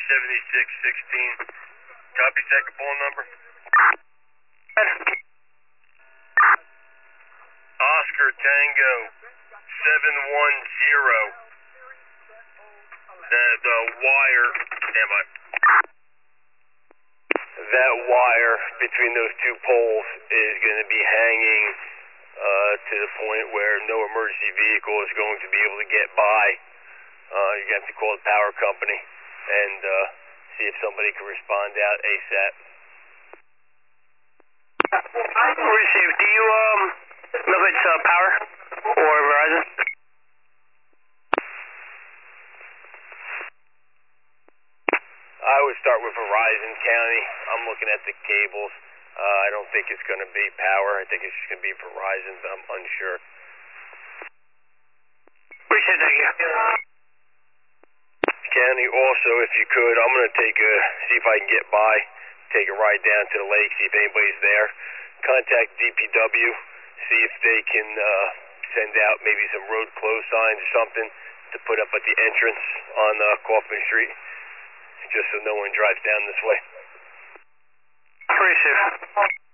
7616. Copy, second phone number. Oscar Tango 710. The wire, standby. That wire between those two poles is going to be hanging to the point where no emergency vehicle is going to be able to get by. You're going to have to call the power company and see if somebody can respond out ASAP. Receive. Do you know if it's Power or Verizon? I would start with Verizon County. I'm looking at the cables. I don't think it's going to be Power. I think it's just going to be Verizon, but I'm unsure. Appreciate it, thank you. County, also, if you could, I'm going to see if I can get by, take a ride down to the lake, see if anybody's there. Contact DPW, see if they can send out maybe some road close signs or something to put up at the entrance on Kaufman Street, just so no one drives down this way. Appreciate it.